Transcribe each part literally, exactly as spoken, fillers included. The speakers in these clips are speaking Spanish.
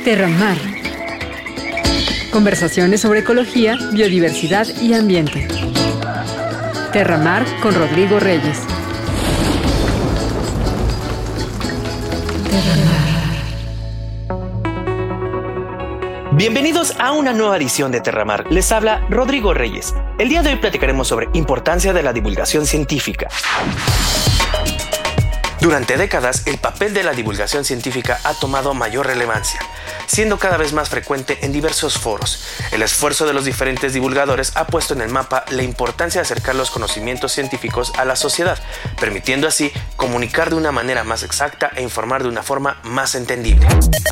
Terramar. Conversaciones sobre ecología, biodiversidad y ambiente. Terramar con Rodrigo Reyes. Bienvenidos a una nueva edición de Terramar. Les habla Rodrigo Reyes. El día de hoy platicaremos sobre importancia de la divulgación científica. Durante décadas, el papel de la divulgación científica ha tomado mayor relevancia, siendo cada vez más frecuente en diversos foros. El esfuerzo de los diferentes divulgadores ha puesto en el mapa la importancia de acercar los conocimientos científicos a la sociedad, permitiendo así comunicar de una manera más exacta e informar de una forma más entendible.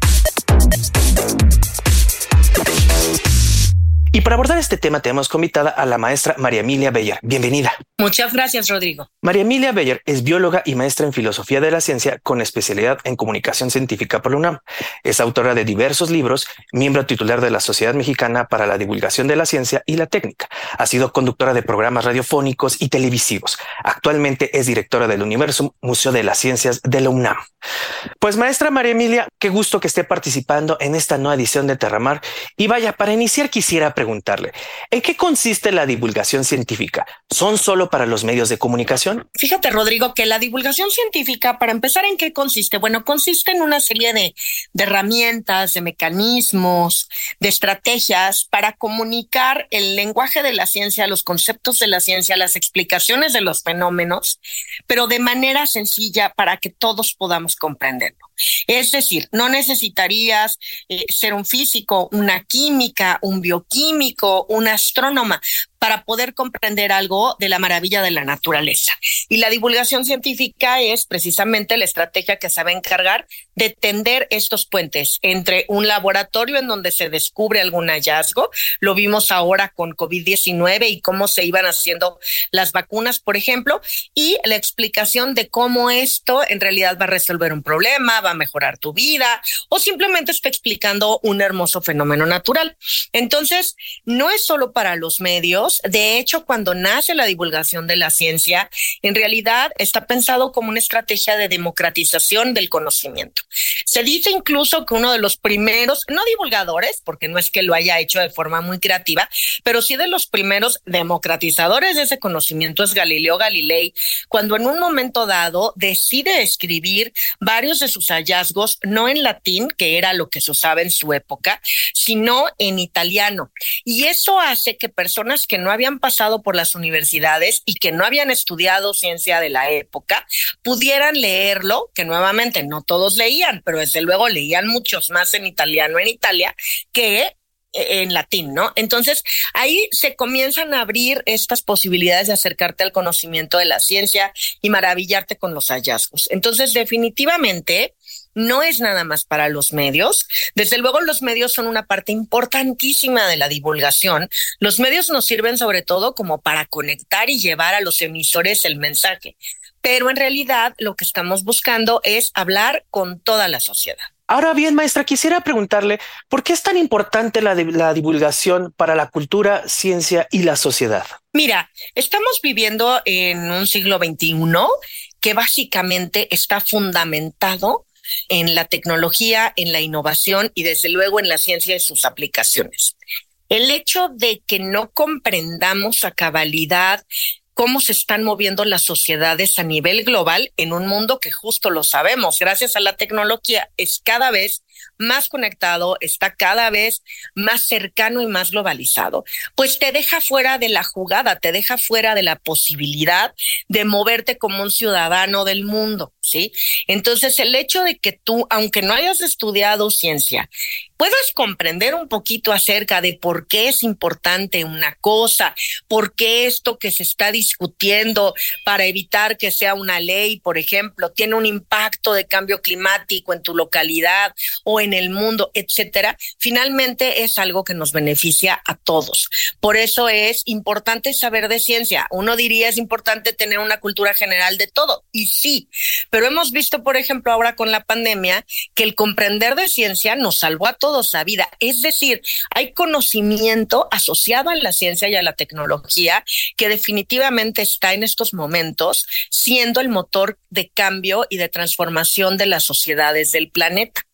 Y para abordar este tema tenemos como invitada a la maestra María Emilia Beyer. Bienvenida. Muchas gracias, Rodrigo. María Emilia Beyer es bióloga y maestra en filosofía de la ciencia con especialidad en comunicación científica por la UNAM. Es autora de diversos libros, miembro titular de la Sociedad Mexicana para la Divulgación de la Ciencia y la Técnica. Ha sido conductora de programas radiofónicos y televisivos. Actualmente es directora del Universum, Museo de las Ciencias de la UNAM. Pues maestra María Emilia, qué gusto que esté participando en esta nueva edición de Terramar. Y vaya, para iniciar quisiera preguntarle, ¿en qué consiste la divulgación científica? ¿Son solo para los medios de comunicación? Fíjate, Rodrigo, que la divulgación científica, para empezar, ¿en qué consiste? Bueno, consiste en una serie de, de herramientas, de mecanismos, de estrategias para comunicar el lenguaje de la ciencia, los conceptos de la ciencia, las explicaciones de los fenómenos, pero de manera sencilla para que todos podamos comprenderlo. Es decir, no necesitarías eh, ser un físico, una química, un bioquímico, un astrónoma para poder comprender algo de la maravilla de la naturaleza. Y la divulgación científica es precisamente la estrategia que se va a encargar de tender estos puentes entre un laboratorio en donde se descubre algún hallazgo, lo vimos ahora con COVID diecinueve y cómo se iban haciendo las vacunas, por ejemplo, y la explicación de cómo esto en realidad va a resolver un problema, va a mejorar tu vida, o simplemente está explicando un hermoso fenómeno natural. Entonces, no es solo para los medios. De hecho, cuando nace la divulgación de la ciencia, en realidad está pensado como una estrategia de democratización del conocimiento. Se dice incluso que uno de los primeros, no divulgadores, porque no es que lo haya hecho de forma muy creativa, pero sí de los primeros democratizadores de ese conocimiento es Galileo Galilei, cuando en un momento dado decide escribir varios de sus hallazgos, no en latín, que era lo que se usaba en su época, sino en italiano. Y eso hace que personas que no habían pasado por las universidades y que no habían estudiado ciencia de la época pudieran leerlo, que nuevamente no todos leían, pero desde luego leían muchos más en italiano en Italia que en latín, ¿no? Entonces, ahí se comienzan a abrir estas posibilidades de acercarte al conocimiento de la ciencia y maravillarte con los hallazgos. Entonces, definitivamente, no es nada más para los medios. Desde luego, los medios son una parte importantísima de la divulgación. Los medios nos sirven sobre todo como para conectar y llevar a los emisores el mensaje. Pero en realidad, lo que estamos buscando es hablar con toda la sociedad. Ahora bien, maestra, quisiera preguntarle, ¿por qué es tan importante la, la divulgación para la cultura, ciencia y la sociedad? Mira, estamos viviendo en un siglo veintiuno que básicamente está fundamentado en la tecnología, en la innovación y desde luego en la ciencia y sus aplicaciones. El hecho de que no comprendamos a cabalidad cómo se están moviendo las sociedades a nivel global en un mundo que justo lo sabemos, gracias a la tecnología, es cada vez más conectado, está cada vez más cercano y más globalizado, pues te deja fuera de la jugada, te deja fuera de la posibilidad de moverte como un ciudadano del mundo, ¿sí? Entonces, el hecho de que tú, aunque no hayas estudiado ciencia, puedas comprender un poquito acerca de por qué es importante una cosa, por qué esto que se está discutiendo para evitar que sea una ley, por ejemplo, tiene un impacto de cambio climático en tu localidad o en el mundo, etcétera, finalmente es algo que nos beneficia a todos. Por eso es importante saber de ciencia. Uno diría es importante tener una cultura general de todo, y sí, pero hemos visto, por ejemplo, ahora con la pandemia, que el comprender de ciencia nos salvó a todos la vida. Es decir, hay conocimiento asociado a la ciencia y a la tecnología que definitivamente está en estos momentos siendo el motor de cambio y de transformación de las sociedades del planeta.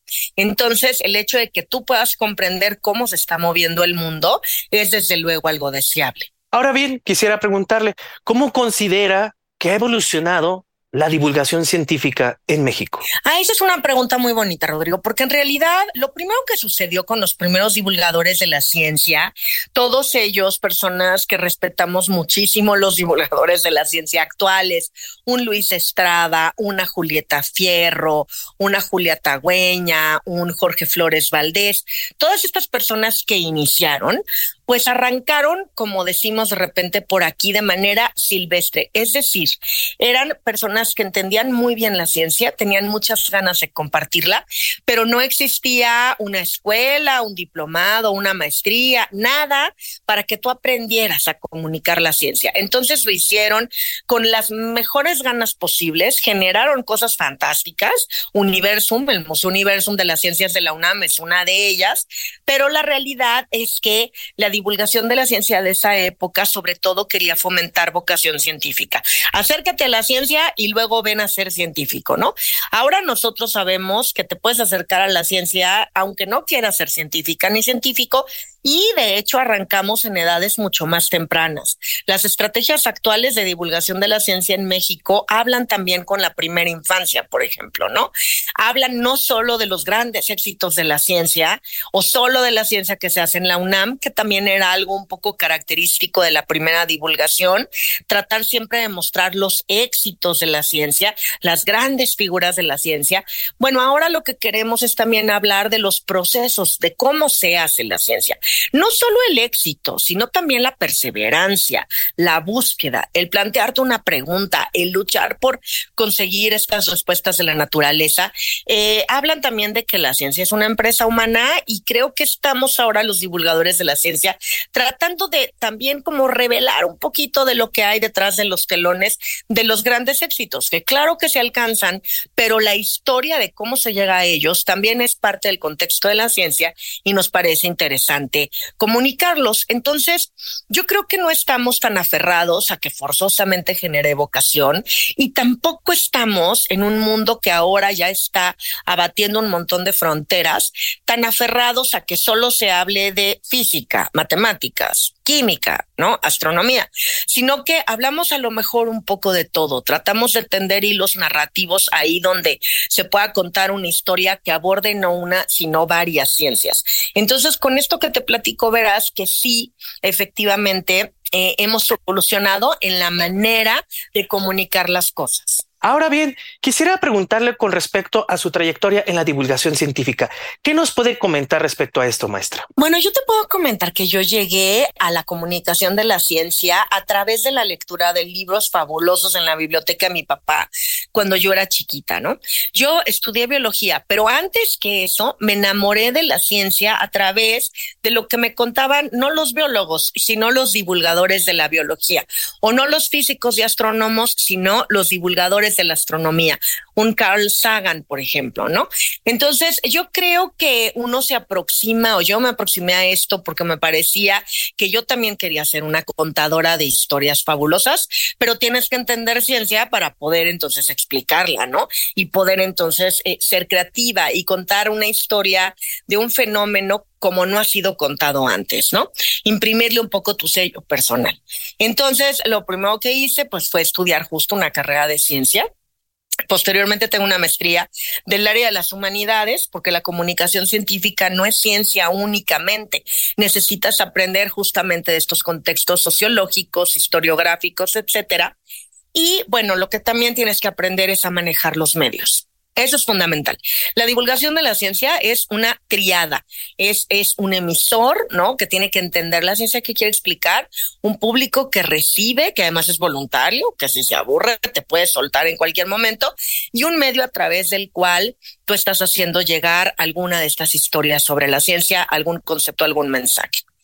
Entonces, el hecho de que tú puedas comprender cómo se está moviendo el mundo es desde luego algo deseable. Ahora bien, quisiera preguntarle, ¿cómo considera que ha evolucionado la divulgación científica en México? Ah, esa es una pregunta muy bonita, Rodrigo, porque en realidad lo primero que sucedió con los primeros divulgadores de la ciencia, todos ellos personas que respetamos muchísimo, los divulgadores de la ciencia actuales, un Luis Estrada, una Julieta Fierro, una Julia Tagüeña, un Jorge Flores Valdés, todas estas personas que iniciaron, pues arrancaron, como decimos de repente por aquí, de manera silvestre. Es decir, eran personas que entendían muy bien la ciencia, tenían muchas ganas de compartirla, pero no existía una escuela, un diplomado, una maestría, nada para que tú aprendieras a comunicar la ciencia. Entonces lo hicieron con las mejores ganas posibles, generaron cosas fantásticas. Universum, el Museo Universum de las Ciencias de la UNAM es una de ellas, pero la realidad es que la divulgación de la ciencia de esa época sobre todo quería fomentar vocación científica. Acércate a la ciencia y luego ven a ser científico, ¿no? Ahora nosotros sabemos que te puedes acercar a la ciencia aunque no quieras ser científica ni científico, y de hecho arrancamos en edades mucho más tempranas. Las estrategias actuales de divulgación de la ciencia en México hablan también con la primera infancia, por ejemplo, ¿no? Hablan no solo de los grandes éxitos de la ciencia o solo de la ciencia que se hace en la UNAM, que también era algo un poco característico de la primera divulgación, tratar siempre de mostrar los éxitos de la ciencia, las grandes figuras de la ciencia. Bueno, ahora lo que queremos es también hablar de los procesos, de cómo se hace la ciencia. No solo el éxito, sino también la perseverancia, la búsqueda, el plantearte una pregunta, el luchar por conseguir estas respuestas de la naturaleza. Eh, hablan también de que la ciencia es una empresa humana y creo que estamos ahora los divulgadores de la ciencia tratando de también como revelar un poquito de lo que hay detrás de los telones de los grandes éxitos, que claro que se alcanzan, pero la historia de cómo se llega a ellos también es parte del contexto de la ciencia y nos parece interesante comunicarlos. Entonces, yo creo que no estamos tan aferrados a que forzosamente genere vocación y tampoco estamos en un mundo que ahora ya está abatiendo un montón de fronteras, tan aferrados a que solo se hable de física, matemáticas, química, ¿no? Astronomía, sino que hablamos a lo mejor un poco de todo. Tratamos de tender hilos narrativos ahí donde se pueda contar una historia que aborde no una, sino varias ciencias. Entonces, con esto que te platico, verás que sí, efectivamente, eh, hemos evolucionado en la manera de comunicar las cosas. Ahora bien, quisiera preguntarle con respecto a su trayectoria en la divulgación científica. ¿Qué nos puede comentar respecto a esto, maestra? Bueno, yo te puedo comentar que yo llegué a la comunicación de la ciencia a través de la lectura de libros fabulosos en la biblioteca de mi papá cuando yo era chiquita, ¿no? Yo estudié biología, pero antes que eso me enamoré de la ciencia a través de lo que me contaban no los biólogos, sino los divulgadores de la biología, o no los físicos y astrónomos, sino los divulgadores de la astronomía, un Carl Sagan, por ejemplo, ¿no? Entonces, yo creo que uno se aproxima, o yo me aproximé a esto porque me parecía que yo también quería ser una contadora de historias fabulosas, pero tienes que entender ciencia para poder entonces explicarla, ¿no? Y poder entonces eh, ser creativa y contar una historia de un fenómeno como no ha sido contado antes, ¿no? Imprimirle un poco tu sello personal. Entonces, lo primero que hice, pues, fue estudiar justo una carrera de ciencia. Posteriormente tengo una maestría del área de las humanidades, porque la comunicación científica no es ciencia únicamente. Necesitas aprender justamente de estos contextos sociológicos, historiográficos, etcétera. Y, bueno, lo que también tienes que aprender es a manejar los medios. Eso es fundamental. La divulgación de la ciencia es una triada, es, es un emisor, ¿no? Que tiene que entender la ciencia que quiere explicar, un público que recibe, que además es voluntario, que si se aburre te puede soltar en cualquier momento, y un medio a través del cual tú estás haciendo llegar alguna de estas historias sobre la ciencia, algún concepto, algún mensaje.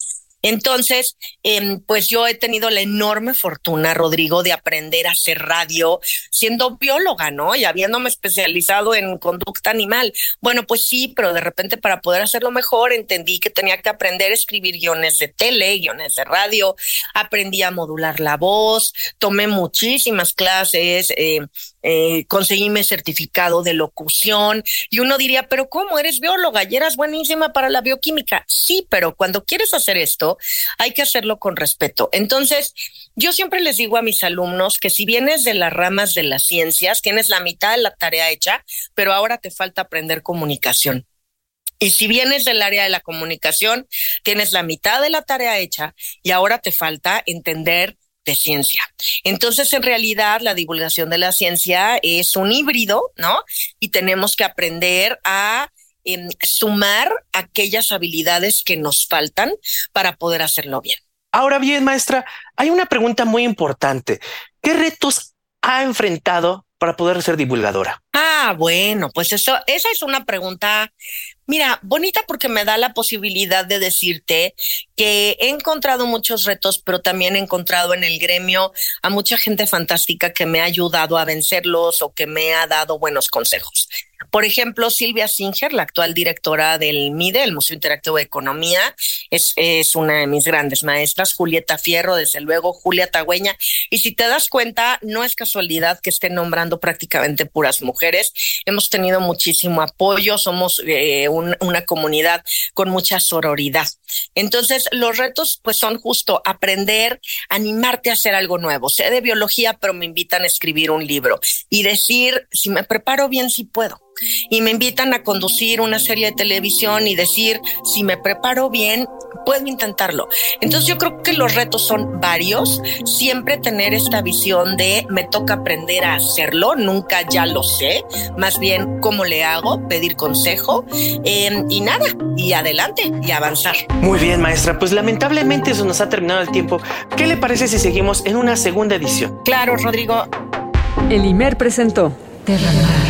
Entonces, eh, pues yo he tenido la enorme fortuna, Rodrigo, de aprender a hacer radio siendo bióloga, ¿no? Y habiéndome especializado en conducta animal. Bueno, pues sí, pero de repente para poder hacerlo mejor entendí que tenía que aprender a escribir guiones de tele, guiones de radio, aprendí a modular la voz, tomé muchísimas clases, eh, eh, conseguí mi certificado de locución y uno diría, pero ¿cómo? Eres bióloga y eras buenísima para la bioquímica. Sí, pero cuando quieres hacer esto, hay que hacerlo con respeto. Entonces, yo siempre les digo a mis alumnos que si vienes de las ramas de las ciencias, tienes la mitad de la tarea hecha, pero ahora te falta aprender comunicación. Y si vienes del área de la comunicación, tienes la mitad de la tarea hecha y ahora te falta entender de ciencia. Entonces, en realidad, la divulgación de la ciencia es un híbrido, ¿no? Y tenemos que aprender a eh, sumar aquellas habilidades que nos faltan para poder hacerlo bien. Ahora bien, maestra, hay una pregunta muy importante. ¿Qué retos ha enfrentado para poder ser divulgadora? Ah, bueno, pues eso, esa es una pregunta, mira, bonita porque me da la posibilidad de decirte que he encontrado muchos retos, pero también he encontrado en el gremio a mucha gente fantástica que me ha ayudado a vencerlos o que me ha dado buenos consejos. Por ejemplo, Silvia Singer, la actual directora del M I D E, el Museo Interactivo de Economía, es, es una de mis grandes maestras. Julieta Fierro, desde luego, Julia Tagüeña. Y si te das cuenta, no es casualidad que estén nombrando prácticamente puras mujeres. Hemos tenido muchísimo apoyo, somos eh, un, una comunidad con mucha sororidad. Entonces, los retos pues son justo aprender, animarte a hacer algo nuevo. Sé de biología, pero me invitan a escribir un libro y decir, si me preparo bien, sí puedo. Y me invitan a conducir una serie de televisión y decir, si me preparo bien, puedo intentarlo. Entonces yo creo que los retos son varios, siempre tener esta visión de me toca aprender a hacerlo, nunca ya lo sé, más bien cómo le hago, pedir consejo eh, y nada, y adelante y avanzar. Muy bien, maestra, pues lamentablemente se nos ha terminado el tiempo. ¿Qué le parece si seguimos en una segunda edición? Claro, Rodrigo. El I M E R presentó Terra Mar.